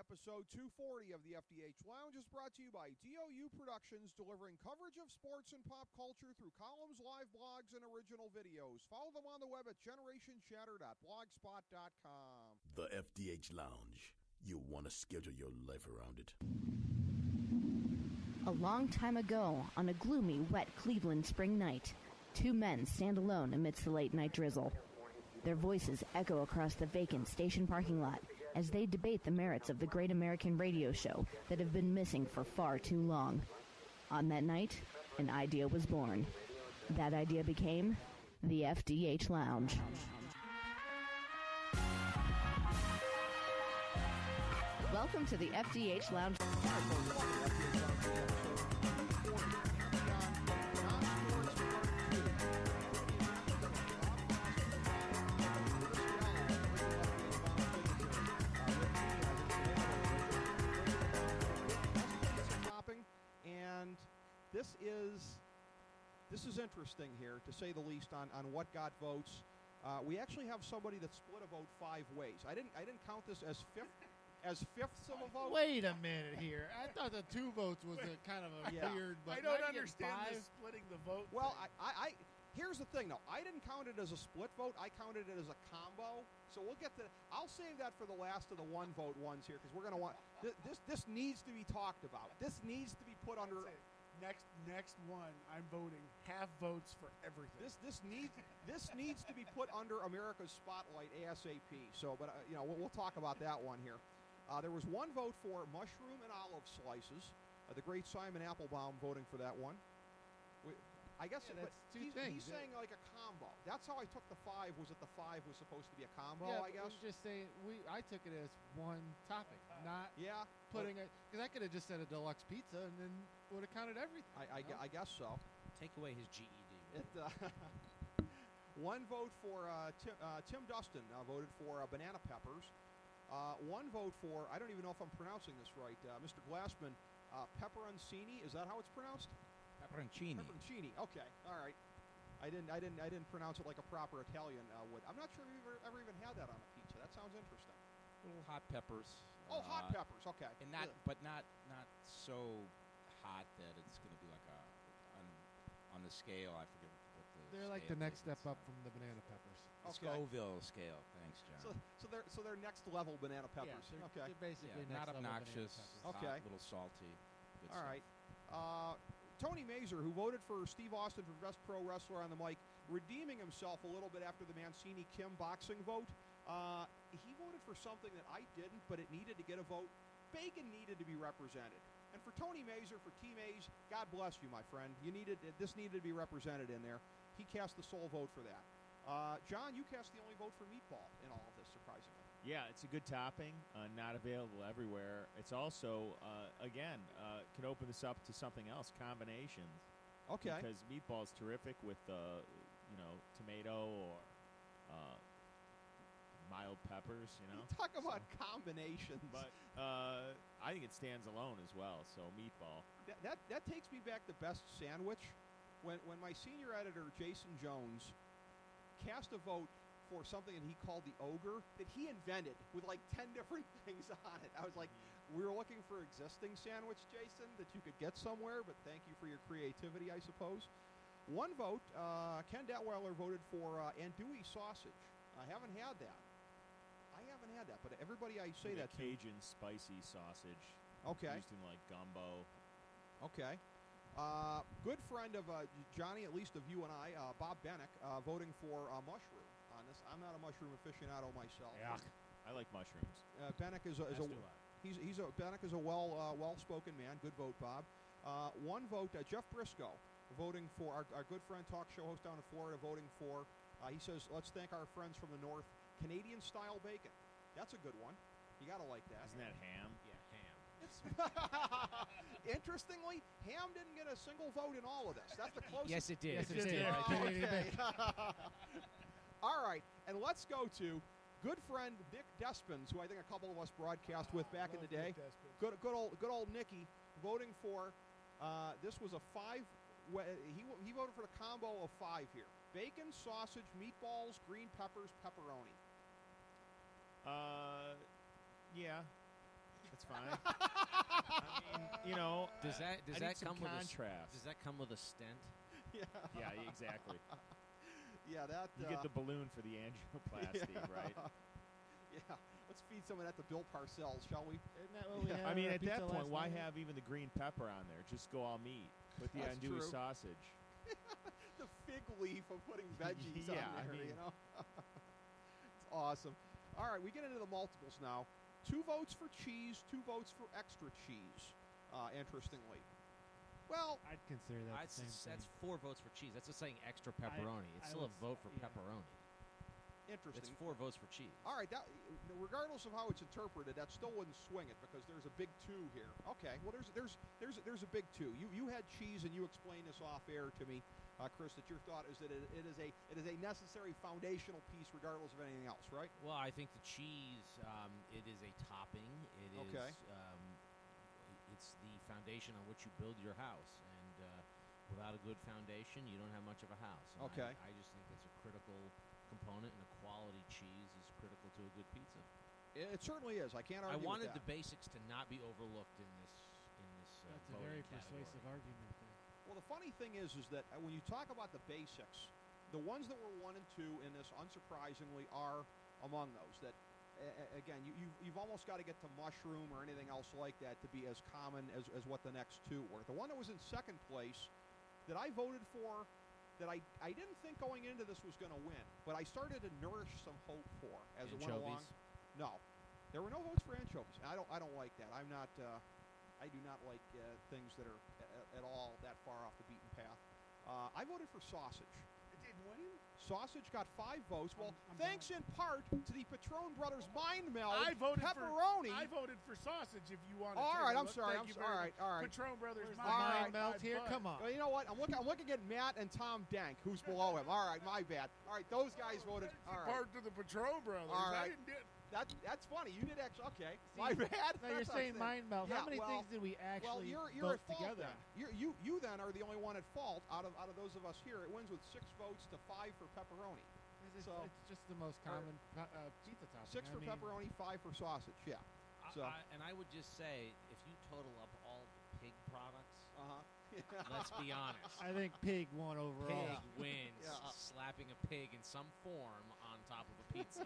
Episode 240 of the FDH Lounge is brought to you by DOU Productions, delivering coverage of sports and pop culture through columns, live blogs, and original videos. Follow them on the web at generationchatter.blogspot.com. The FDH Lounge. You'll want to schedule your life around it. A long time ago, on a gloomy, wet Cleveland spring night, two men stand alone amidst the late-night drizzle. Their voices echo across the vacant station parking lot as they debate the merits of the great American radio show that have been missing for far too long. On that night, an idea was born. That idea became the FDH Lounge. Welcome to the FDH Lounge. And this is interesting here, to say the least, on what got votes. We actually have somebody that split a vote 5 ways. I didn't count this as fifths of a vote. Wait a minute here. I thought the 2 votes was a kind of a weird. But I don't understand this splitting the vote. Well, I here's the thing, though. I didn't count it as a split vote. I counted it as a combo. So we'll get to. I'll save that for the last of the 1 vote ones here, because we're going to want this needs to be talked about. This needs to be put under. Next one, I'm voting half votes for everything. This needs to be put under America's spotlight ASAP. So, but we'll talk about that one here. There was 1 vote for mushroom and olive slices. The great Simon Applebaum voting for that one. I guess that's 2 he's things. He's saying like a combo. That's how I took the 5. Was that the 5 was supposed to be a combo? Yeah, I guess. I'm just saying. I took it as one topic, not putting it, because I could have just said a deluxe pizza and then would have counted everything. I guess so. Take away his GED. 1 vote for Tim Dustin voted for banana peppers. 1 vote for, I don't even know if I'm pronouncing this right, Mr. Glassman, pepperoncini. Is that how it's pronounced? Pepperoncini. Okay. All right. I didn't pronounce it like a proper Italian would. I'm not sure we've ever even had that on a pizza. That sounds interesting. Little hot peppers. Oh, hot peppers. Okay. And not so hot that it's going to be like on the scale. I forget what the. They're like the next step up from the banana peppers. The Scoville scale. Thanks, John. So they're next level banana peppers. Yeah, okay. They're basically not next obnoxious. level Okay. Hot, a little salty. Good All stuff. right. Tony Mazur, who voted for Steve Austin for Best Pro Wrestler on the mic, redeeming himself a little bit after the Mancini-Kim boxing vote. He voted for something that I didn't, but it needed to get a vote. Bacon needed to be represented. And for Tony Mazur, for Team A's, God bless you, my friend. This needed to be represented in there. He cast the sole vote for that. John, you cast the only vote for meatball in all of this, surprisingly. Yeah, it's a good topping, not available everywhere. It's also, can open this up to something else, combinations. Okay. Because meatball's terrific with, tomato or mild peppers, Talk about combinations. But I think it stands alone as well, so meatball. That takes me back to Best Sandwich. When my senior editor, Jason Jones, cast a vote for something that he called the ogre that he invented with like 10 different things on it. I was like, we were looking for existing sandwich, Jason, that you could get somewhere, but thank you for your creativity, I suppose. 1 vote, Ken Detweiler voted for andouille sausage. I haven't had that, but everybody I say that Cajun spicy sausage. Okay. Used in like gumbo. Okay. Good friend of Johnny, at least of you and I, Bob Bennick, voting for mushroom on this. I'm not a mushroom aficionado myself. Yeah, I like mushrooms. Bennick is Bennick is a well-spoken man. Good vote, Bob. 1 vote, Jeff Briscoe, voting for our good friend, talk show host down in Florida, voting for. He says, "Let's thank our friends from the north, Canadian-style bacon." That's a good one. You gotta like that. Isn't that ham? Yeah, ham. Interestingly, ham didn't get a single vote in all of this. That's the closest. Yes, it did. Yes, it did. Okay. All right, and let's go to good friend Nick Despins, who I think a couple of us broadcast with back in the day. Good old Nicky, voting for. This was a 5. He voted for the combo of 5 here: bacon, sausage, meatballs, green peppers, pepperoni. Yeah. That's fine. I mean, you know, Does that I need some come with contrast? does that come with a stent? Yeah. Yeah, exactly. Yeah, that. You get the balloon for the angioplasty, right? Yeah. Let's feed some of that to Bill Parcells, shall we? Isn't that what we had I mean, on our at that pizza point, last why night? have even the green pepper on there? Just go all meat. Put the That's andouille true. sausage. The fig leaf of putting veggies Yeah, on I there, mean- you know? It's awesome. All right, we get into the multiples now. 2 votes for cheese, 2 votes for extra cheese, interestingly. Well, I'd consider that the same thing. That's 4 votes for cheese. That's just saying extra pepperoni. It's I still a was- vote for yeah. pepperoni. interesting. It's 4 votes for cheese. All right, that, regardless of how it's interpreted, that still wouldn't swing it because there's a big 2 here. Okay, well there's a big 2. You had cheese and you explained this off air to me, Chris, that your thought is that it is a necessary foundational piece regardless of anything else, right? Well, I think the cheese, it is a topping. It is. Okay. It's the foundation on which you build your house, and without a good foundation, you don't have much of a house. And Okay. I just think it's a critical component, and a quality cheese is critical to a good pizza. It certainly is. I can't I argue wanted with the that. basics to not be overlooked in this. That's a voting very category. persuasive argument there. Well, the funny thing is that when you talk about the basics, the ones that were 1 and 2 in this, unsurprisingly, are among those. That again, you've almost got to get to mushroom or anything else like that to be as common as what the next 2 were. The one that was in second place that I voted for, that I didn't think going into this was going to win, but I started to nourish some hope for as it went along. Anchovies? No, there were no votes for anchovies. I don't like that. I'm not. I do not like things that are at all that far off the beaten path. I voted for sausage. It didn't win. Sausage got 5 votes. Well, I'm thanks in part to the Patron Brothers mind meld. I voted pepperoni. I voted for sausage. If you want. All right, I'm sorry. Thank you all very right, much. all right. Patron Brothers. Where's my the All mind melt my here? butt. Come on. Well, you know what? I'm looking at Matt and Tom Dank, who's below him. All right, my bad. All right, those guys voted. All right, Part to the Patron Brothers. All I right. didn't get. that's funny. You did actually. Okay, my bad. Now you're That's what I'm saying mind melt. Yeah, How many well- things did we Well, actually you're vote at fault together? then. You then are the only one at fault out of those of us here. It wins with 6 votes to 5 for pepperoni. It's, So- it's just the most common pizza topping. 6 for pepperoni, 5 for sausage. Yeah. So. And I would just say, if you total up all the pig products, Uh-huh. let's be honest. I think pig won overall. Pig wins Yeah. slapping a pig in some form on top of a pizza.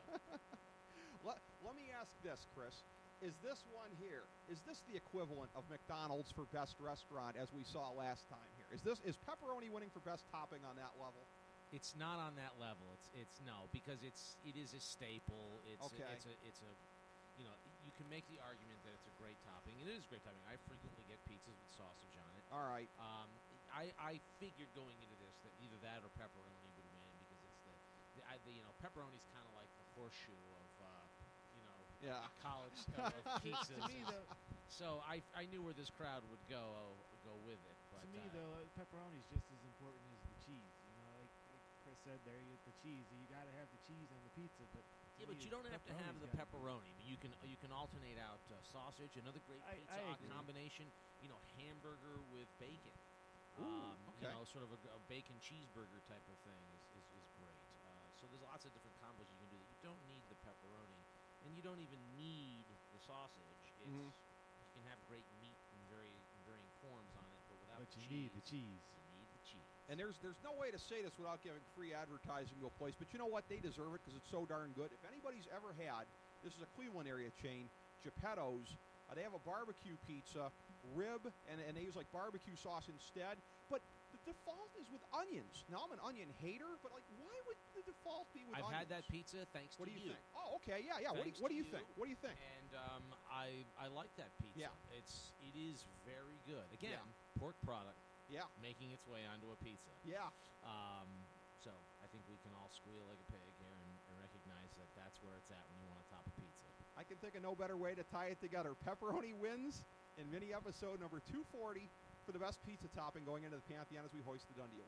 Let me ask this, Chris. Is this one here? Is this the equivalent of McDonald's for best restaurant as we saw last time here? Is pepperoni winning for best topping on that level? It's not on that level. It's no, because it is a staple. Okay. It's a you know, you can make the argument that it's a great topping. It is a great topping. I frequently get pizzas with sausage on it. All right. I figured going into this that either that or pepperoni would win because it's the pepperoni's kind of like the horseshoe of Yeah. college of pizzas. To me, though, So I knew where this crowd would go with it. But, to me though, pepperoni is just as important as the cheese. You know, like Chris said there, the cheese. You got to have the cheese on the pizza, but to yeah, but me, you don't have to have the pepperoni's gotta be- pepperoni. You can alternate out sausage. Another great I pizza agree. combination. Hamburger with bacon. Ooh, okay. Sort of a bacon cheeseburger type of thing is great. So there's lots of different combos you can do that you don't need the pepperoni, and you don't even need the sausage. Mhm. You can have great meat in varying forms on it, but without But the you cheese, need the cheese. You need the cheese. And there's no way to say this without giving free advertising to a place, but you know what? They deserve it because it's so darn good. If anybody's ever had, this is a Cleveland area chain, Geppetto's. They have a barbecue pizza, rib, and they use like barbecue sauce instead. But the default is with onions. Now I'm an onion hater, but like, why would the default be with I've onions? had that pizza thanks What to do you think? Oh, okay, yeah. Thanks What do to you you. think? What do you think? And I like that pizza. Yeah. It is very good. Again, Yeah. pork product Yeah, making its way onto a pizza. yeah. So I think we can all squeal like a pig here and recognize that that's where it's at when you want to top a pizza. I can think of no better way to tie it together. Pepperoni wins in mini episode number 240 for the best pizza topping going into the Pantheon as we hoist the Dundee Award.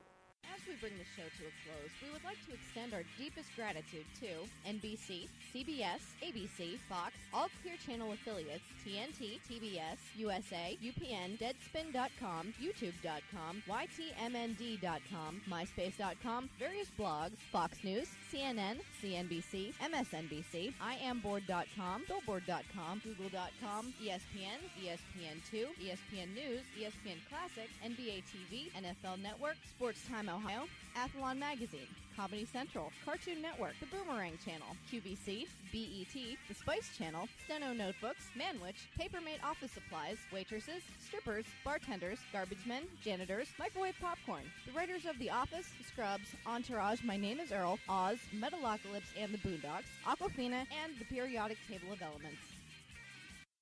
As we bring the show to a close, we would like to extend our deepest gratitude to NBC, CBS, ABC, Fox, all Clear Channel affiliates, TNT, TBS, USA, UPN, Deadspin.com, YouTube.com, YTMND.com, MySpace.com, various blogs, Fox News, CNN, CNBC, MSNBC, IamBoard.com, Billboard.com, Google.com, ESPN, ESPN2, ESPN News, ESPN Classic, NBA TV, NFL Network, Sports Time Ohio, Athlon Magazine, Comedy Central, Cartoon Network, The Boomerang Channel, QVC, BET, The Spice Channel, Steno Notebooks, Manwich, Papermate Office Supplies, waitresses, strippers, bartenders, garbage men, janitors, microwave popcorn, the writers of The Office, Scrubs, Entourage, My Name is Earl, Oz, Metalocalypse and the Boondocks, Aquafina, and the periodic table of elements.